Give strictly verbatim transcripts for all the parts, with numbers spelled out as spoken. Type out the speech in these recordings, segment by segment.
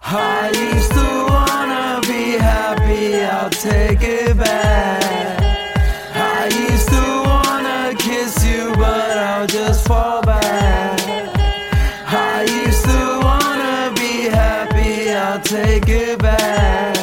I used to wanna be happy, I'll take it back. I used to wanna kiss you, but I'll just fall back. I used to wanna be happy, I'll take it back.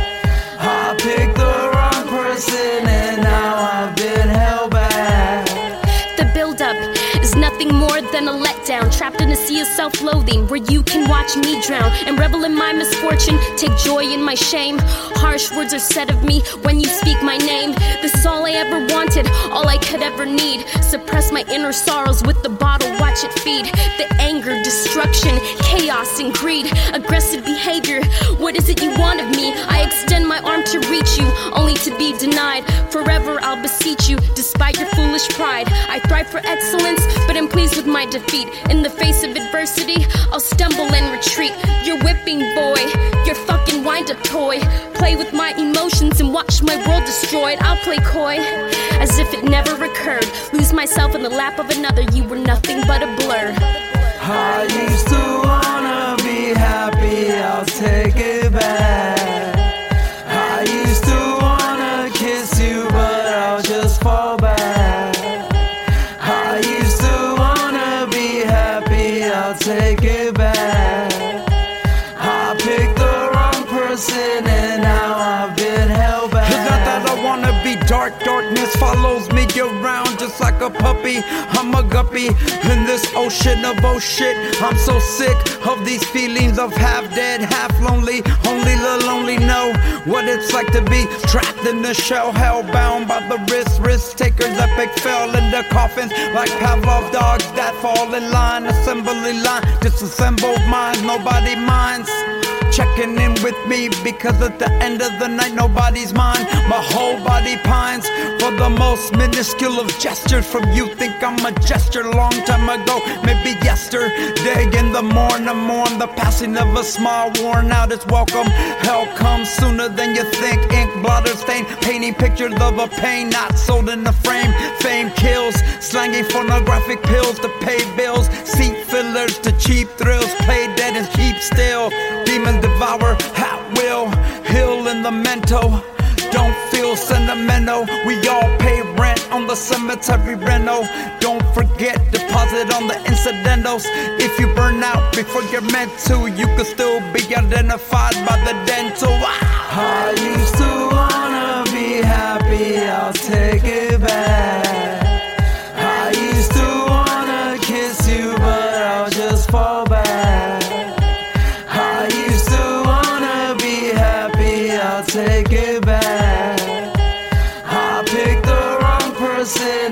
I picked the wrong person and now I've been held back. The build-up is nothing more than a letdown, trapped in a sea of self-loathing where you can watch me drown and revel in my misfortune, take joy in my shame. Harsh words are said of me when you speak my name. This is all I ever wanted, all I could ever need. Suppress my inner sorrows with the bottle, watch it feed. The anger, destruction, chaos and greed, aggressive behavior. What is it you want of me? I extend my arm to reach you, only to be denied. Forever I'll beseech you, despite your foolish pride. I thrive for excellence, but am pleased with my defeat. In the face of adversity, I'll stumble and retreat. You're whipping, boy, you're fucking wind-up toy. Play with my emotions and watch my world destroyed. I'll play coy, as if it never occurred. Lose myself in the lap of another, you were nothing but a blur. I used to wanna be happy, I'll take it back. I used to wanna kiss you, but I'll just fall back. I used to wanna be happy, I'll take it back. I picked the wrong person and now I've been held back. It's not that I wanna be dark, darkness follows me around just like a puppy. I'm a guppy in this ocean of oh shit. I'm so sick of these feelings of half dead, half lonely. Only the lonely know what it's like to be trapped in the shell, hellbound by the wrist. Risk takers epic fell in the coffins like Pavlov dogs that fall in line. Assembly line, disassembled minds, nobody minds. Checking in with me because at the end of the night nobody's mine. My whole body pines for the most minuscule of gestures from you. Think I'm a gesture long time ago, maybe yesterday. In the morning, mourn the passing of a small worn out. It's welcome. Hell comes sooner than you think. Ink blotter stain, painting pictures of a pain not sold in the frame. Fame kills, slanging pornographic pills to pay bills. Seat fillers to cheap thrills. Play dead and keep still. Demons devour at will, heal in the mental. Don't feel sentimental, we all pay rent on the cemetery rental. Don't forget, deposit on the incidentals. If you burn out before you're meant to, you could still be identified by the dental. I used to wanna be happy, I'll take it back. I used to wanna kiss you, but I'll just fall back. I used to wanna be happy, I'll take it back. I picked the wrong person